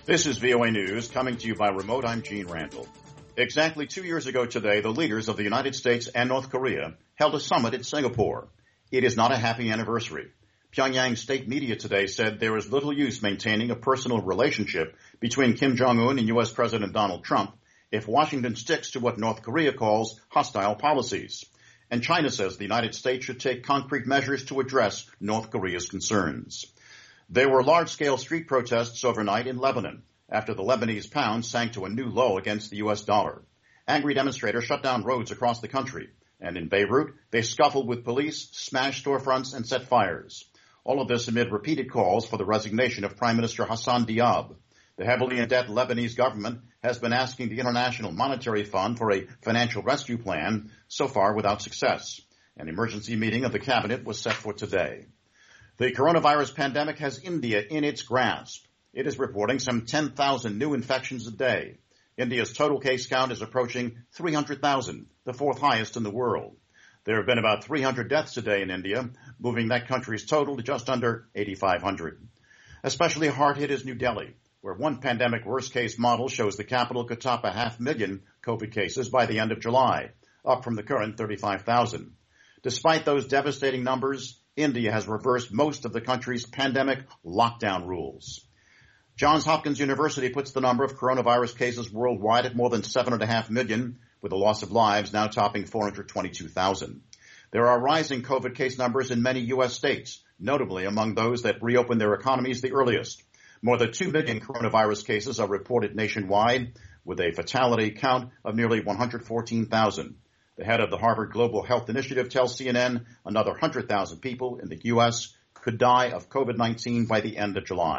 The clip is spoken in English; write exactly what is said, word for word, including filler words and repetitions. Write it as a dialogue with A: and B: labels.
A: This is V O A News, coming to you by remote. I'm Gene Randall. Exactly two years ago today, the leaders of the United States and North Korea held a summit in Singapore. It is not a happy anniversary. Pyongyang state media today said there is little use maintaining a personal relationship between Kim Jong-un and U S. President Donald Trump if Washington sticks to what North Korea calls hostile policies. And China says the United States should take concrete measures to address North Korea's concerns. There were large-scale street protests overnight in Lebanon after the Lebanese pound sank to a new low against the U S dollar. Angry demonstrators shut down roads across the country, and in Beirut, they scuffled with police, smashed storefronts, and set fires. All of this amid repeated calls for the resignation of Prime Minister Hassan Diab. The heavily in-debt Lebanese government has been asking the International Monetary Fund for a financial rescue plan, so far without success. An emergency meeting of the cabinet was set for today. The coronavirus pandemic has India in its grasp. It is reporting some ten thousand new infections a day. India's total case count is approaching three hundred thousand, the fourth highest in the world. There have been about three hundred deaths a day in India, moving that country's total to just under eighty-five hundred. Especially hard hit is New Delhi, where one pandemic worst-case model shows the capital could top a half million COVID cases by the end of July, up from the current thirty-five thousand. Despite those devastating numbers, India has reversed most of the country's pandemic lockdown rules. Johns Hopkins University puts the number of coronavirus cases worldwide at more than seven point five million, with the loss of lives now topping four hundred twenty-two thousand. There are rising COVID case numbers in many U S states, notably among those that reopened their economies the earliest. More than two million coronavirus cases are reported nationwide, with a fatality count of nearly one hundred fourteen thousand. The head of the Harvard Global Health Initiative tells C N N another one hundred thousand people in the U S could die of COVID nineteen by the end of July.